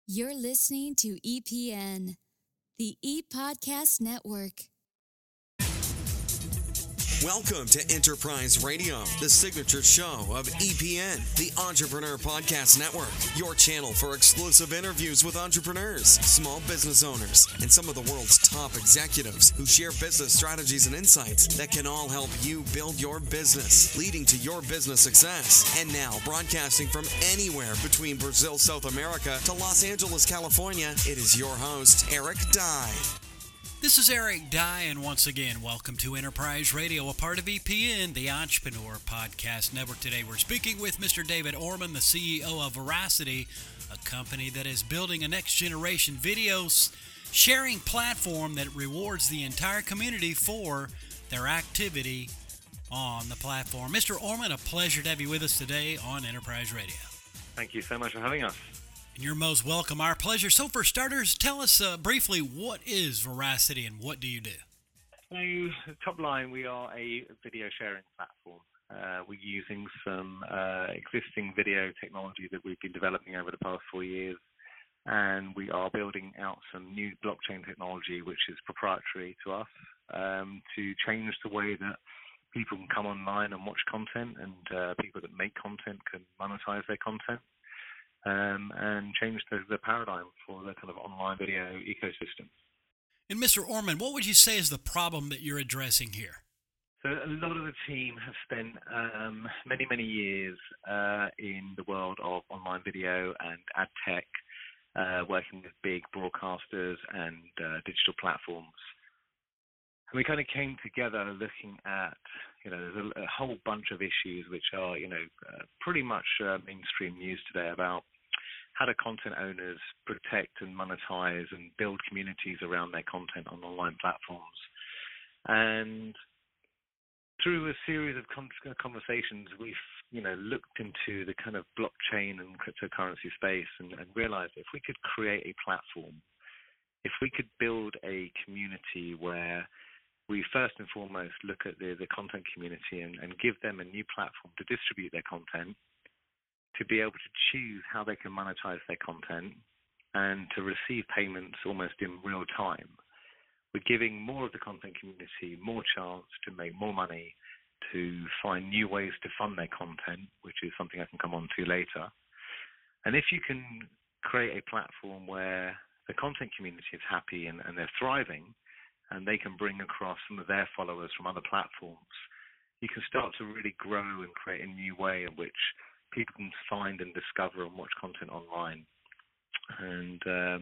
You're listening to EPN, the ePodcast Network. Welcome to Enterprise Radio, the signature show of EPN, the Entrepreneur Podcast Network, your channel for exclusive interviews with entrepreneurs, small business owners, and some of the world's top executives who share business strategies and insights that can all help you build your business, leading to your business success. And now, broadcasting from anywhere between Brazil, South America to Los Angeles, California, it is your host, Eric Dye. This is Eric Dye, and once again, welcome to Enterprise Radio, a part of EPN, the Entrepreneur Podcast Network. Today, we're speaking with Mr. David Orman, the CEO of Veracity, a company that is building a next-generation video sharing platform that rewards the entire community for their activity on the platform. Mr. Orman, a pleasure to have you with us today on Enterprise Radio. Thank you so much for having us. You're most welcome. Our pleasure. So for starters, tell us briefly, what is Veracity and what do you do? So, top line, we are a video sharing platform. We're using some existing video technology that we've been developing over the past 4 years, and we are building out some new blockchain technology, which is proprietary to us, to change the way that people can come online and watch content, and people that make content can monetize their content. And change the paradigm for the kind of online video ecosystem. And Mr. Orman, what would you say is the problem that you're addressing here? So a lot of the team have spent many years in the world of online video and ad tech, working with big broadcasters and digital platforms. And we kind of came together looking at, there's a whole bunch of issues which are, pretty much mainstream news today about how do content owners protect and monetize and build communities around their content on online platforms. And through a series of conversations, we've, looked into the kind of blockchain and cryptocurrency space and realized if we could create a platform, if we could build a community where we first and foremost look at the content community and give them a new platform to distribute their content, to be able to choose how they can monetize their content, and to receive payments almost in real time. We're giving more of the content community more chance to make more money, to find new ways to fund their content, which is something I can come on to later. And if you can create a platform where the content community is happy and they're thriving, and they can bring across some of their followers from other platforms, you can start to really grow and create a new way in which people can find and discover and watch content online. And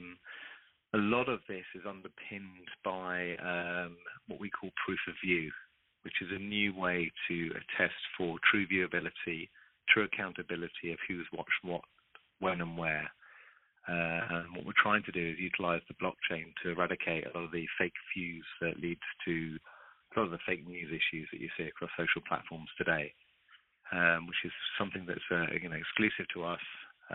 a lot of this is underpinned by what we call proof of view, which is a new way to attest for true viewability, true accountability of who's watched what, when and where. And what we're trying to do is utilize the blockchain to eradicate a lot of the fake views that leads to a lot of the fake news issues that you see across social platforms today, which is something that's exclusive to us,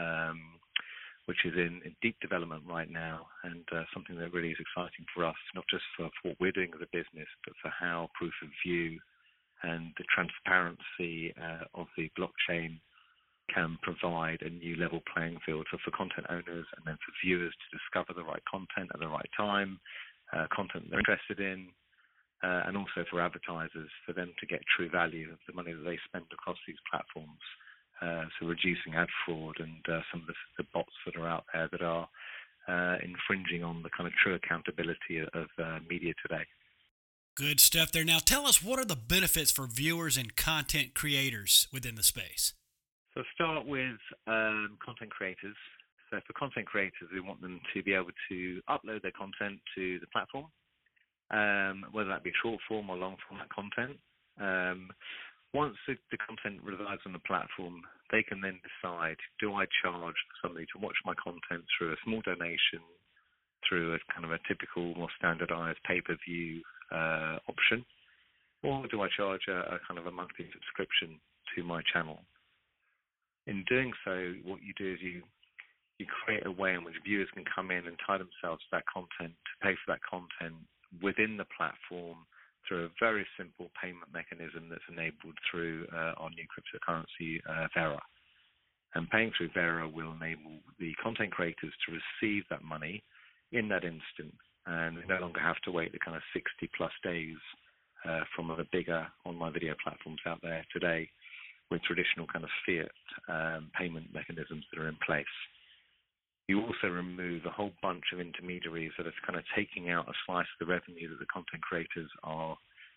which is in deep development right now, and something that really is exciting for us, not just for what we're doing as a business, but for how proof of view and the transparency of the blockchain can provide a new level playing field for content owners and then for viewers to discover the right content at the right time, content they're interested in, and also for advertisers, for them to get true value of the money that they spend across these platforms. So reducing ad fraud and some of the bots that are out there that are infringing on the kind of true accountability of media today. Good stuff there. Now tell us, what are the benefits for viewers and content creators within the space? So start with content creators. So for content creators, we want them to be able to upload their content to the platform, whether that be short form or long format content. Once the content resides on the platform, they can then decide, do I charge somebody to watch my content through a small donation, through a kind of a typical, more standardized pay-per-view option, or do I charge a kind of a monthly subscription to my channel? In doing so, what you do is you create a way in which viewers can come in and tie themselves to that content, to pay for that content within the platform through a very simple payment mechanism that's enabled through our new cryptocurrency, Vera. And paying through Vera will enable the content creators to receive that money in that instant, and they no longer have to wait the kind of 60 plus days from the bigger online video platforms out there today with traditional kind of fiat payment mechanisms that are in place. You also remove a whole bunch of intermediaries that are kind of taking out a slice of the revenue that the content creators are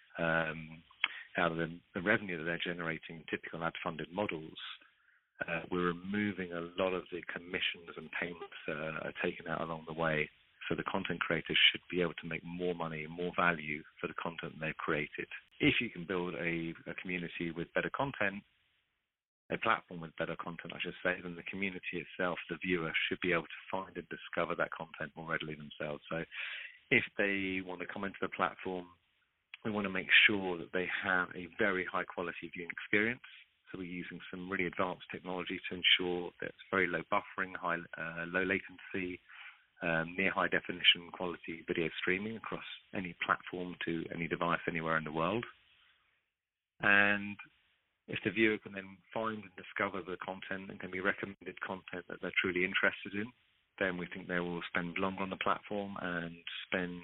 out of the revenue that they're generating, typical ad-funded models. We're removing a lot of the commissions and payments that are taken out along the way. So the content creators should be able to make more money and more value for the content they've created. If you can build a community with better content, a platform with better content, I should say, then the community itself, the viewer, should be able to find and discover that content more readily themselves. So if they want to come into the platform, we want to make sure that they have a very high quality viewing experience. So we're using some really advanced technology to ensure that it's very low buffering, low latency, near high definition quality video streaming across any platform to any device anywhere in the world. And if the viewer can then find and discover the content and can be recommended content that they're truly interested in, then we think they will spend longer on the platform and spend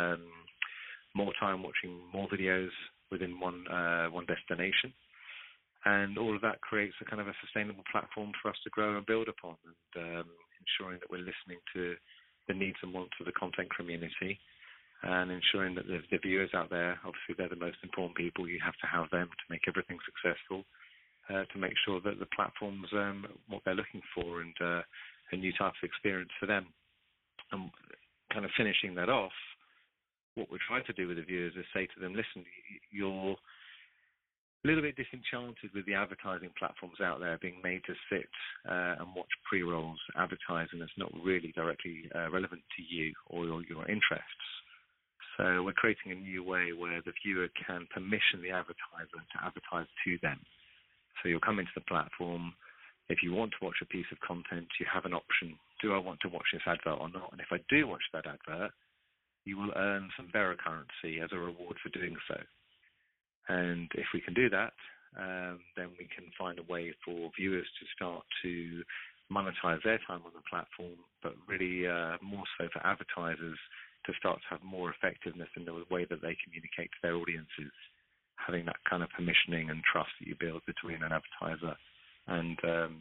more time watching more videos within one destination. And all of that creates a kind of a sustainable platform for us to grow and build upon, and ensuring that we're listening to the needs and wants of the content community, and ensuring that the viewers out there, obviously they're the most important people. You have to have them to make everything successful, to make sure that the platform's what they're looking for, and a new type of experience for them. And kind of finishing that off, what we're trying to do with the viewers is say to them, listen, you're a little bit disenchanted with the advertising platforms out there being made to sit and watch pre-rolls advertising that's not really directly relevant to you or your interests. So we're creating a new way where the viewer can permission the advertiser to advertise to them. So you'll come into the platform. If you want to watch a piece of content, you have an option. Do I want to watch this advert or not? And if I do watch that advert, you will earn some Vera currency as a reward for doing so. And if we can do that, then we can find a way for viewers to start to monetize their time on the platform, but really more so for advertisers to start to have more effectiveness in the way that they communicate to their audiences, having that kind of permissioning and trust that you build between an advertiser and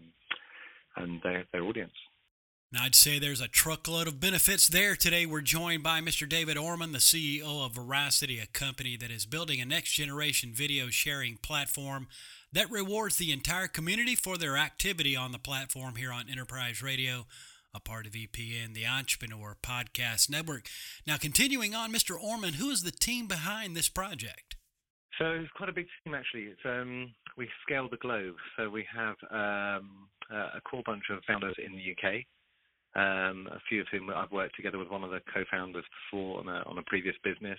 their audience. Now, I'd say there's a truckload of benefits there. Today, we're joined by Mr. David Orman, the CEO of Veracity, a company that is building a next-generation video sharing platform that rewards the entire community for their activity on the platform here on Enterprise Radio, a part of EPN, the Entrepreneur Podcast Network. Now, continuing on, Mr. Orman, who is the team behind this project? So it's quite a big team, actually. It's we scale the globe. So we have a core bunch of founders in the UK. A few of whom I've worked together with one of the co-founders before on a previous business.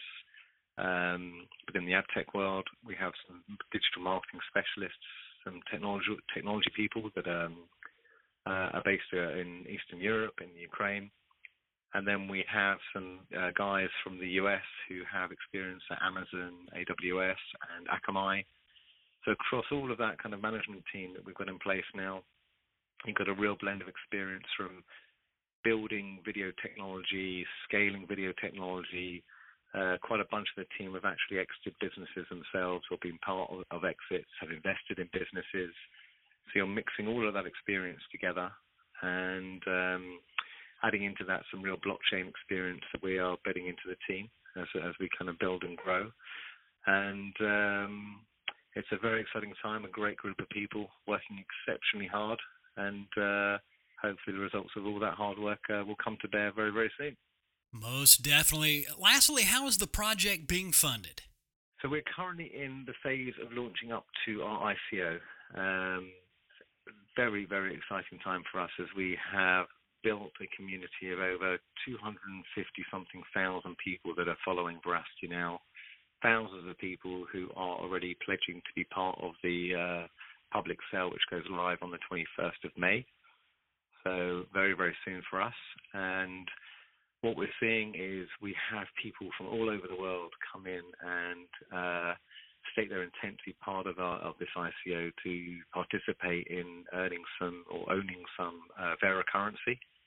Within the ad tech world, we have some digital marketing specialists, some technology people that are based in Eastern Europe, in Ukraine. And then we have some guys from the US who have experience at Amazon, AWS, and Akamai. So across all of that kind of management team that we've got in place now, you've got a real blend of experience from building video technology, scaling video technology. Quite a bunch of the team have actually exited businesses themselves or been part of exits, have invested in businesses. So you're mixing all of that experience together and adding into that some real blockchain experience that we are bedding into the team as we kind of build and grow. And it's a very exciting time, a great group of people working exceptionally hard, and hopefully the results of all that hard work will come to bear very, very soon. Most definitely. Lastly, how is the project being funded? So we're currently in the phase of launching up to our ICO. Very, very exciting time for us as we have built a community of over 250-something thousand people that are following Veracity now. Thousands of people who are already pledging to be part of the public sale, which goes live on the 21st of May. So very, very soon for us. And what we're seeing is we have people from all over the world come in and state their intent to be part of this ICO to participate in earning some or owning some Vera currency.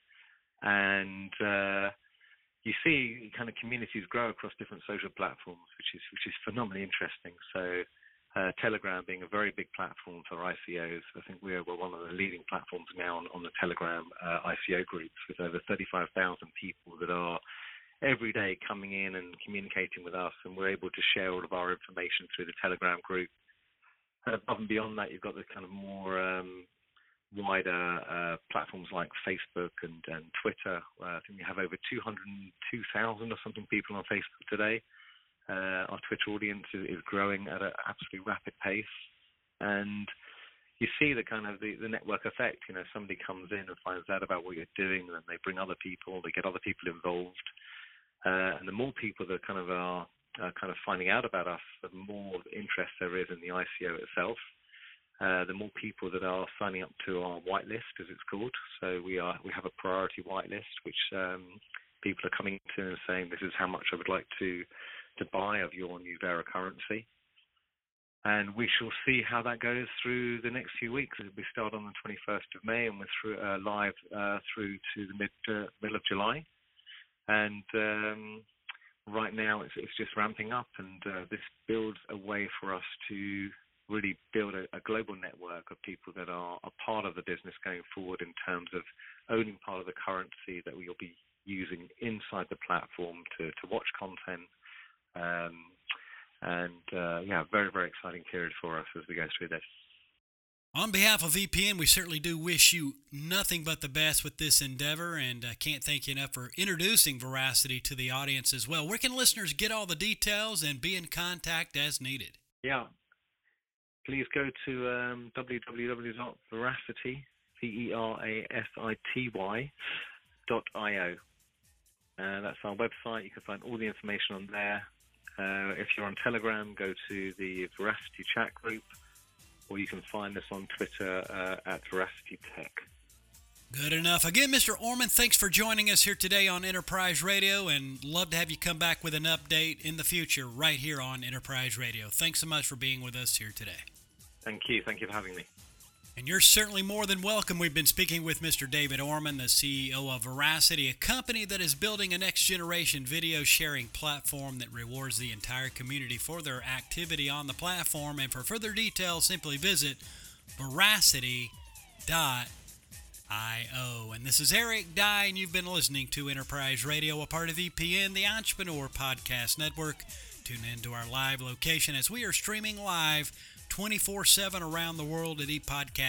and you see kind of communities grow across different social platforms, which is phenomenally interesting. So Telegram being a very big platform for ICOs. I think we're one of the leading platforms now on the Telegram ICO groups, with over 35,000 people that are every day coming in and communicating with us, and we're able to share all of our information through the Telegram group. Above and beyond that, you've got the kind of more wider platforms like Facebook and Twitter. I think we have over 202,000 or something people on Facebook today. Our Twitter audience is growing at an absolutely rapid pace, and you see the kind of the network effect. You know, somebody comes in and finds out about what you're doing, and they bring other people, they get other people involved, and the more people that kind of are kind of finding out about us, the more interest there is in the ICO itself. The more people that are signing up to our whitelist, as it's called. So we have a priority whitelist, which people are coming to and saying, this is how much I would like to buy of your new Vera currency. And we shall see how that goes through the next few weeks. We start on the 21st of May, and we're through, live through to the middle of July. And right now it's just ramping up, and this builds a way for us to really build a global network of people that are a part of the business going forward, in terms of owning part of the currency that we'll be using inside the platform to watch content. Very, very exciting period for us as we go through this. On behalf of EPN, we certainly do wish you nothing but the best with this endeavor, and I can't thank you enough for introducing Veracity to the audience as well. Where can listeners get all the details and be in contact as needed? Yeah. Please go to www.veracity, verasity.io. That's our website. You can find all the information on there. If you're on Telegram, go to the Veracity chat group, or you can find us on Twitter at Veracity Tech. Good enough. Again, Mr. Orman, thanks for joining us here today on Enterprise Radio, and love to have you come back with an update in the future right here on Enterprise Radio. Thanks so much for being with us here today. Thank you. Thank you for having me. And you're certainly more than welcome. We've been speaking with Mr. David Orman, the CEO of Veracity, a company that is building a next-generation video sharing platform that rewards the entire community for their activity on the platform. And for further details, simply visit veracity.io. And this is Eric Dye, and you've been listening to Enterprise Radio, a part of EPN, the Entrepreneur Podcast Network. Tune in to our live location as we are streaming live 24/7 around the world at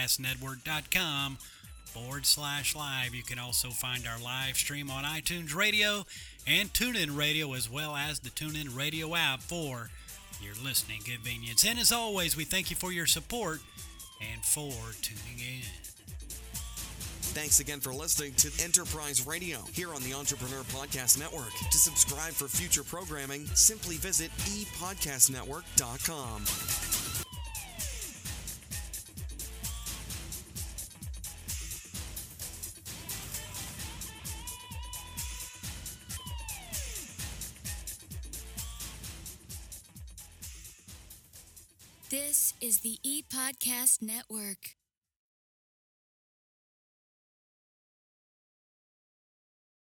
epodcastnetwork.com/live. You can also find our live stream on iTunes Radio and TuneIn Radio, as well as the TuneIn Radio app for your listening convenience. And as always, we thank you for your support and for tuning in. Thanks again for listening to Enterprise Radio here on the Entrepreneur Podcast Network. To subscribe for future programming, simply visit epodcastnetwork.com. This is the ePodcast Network.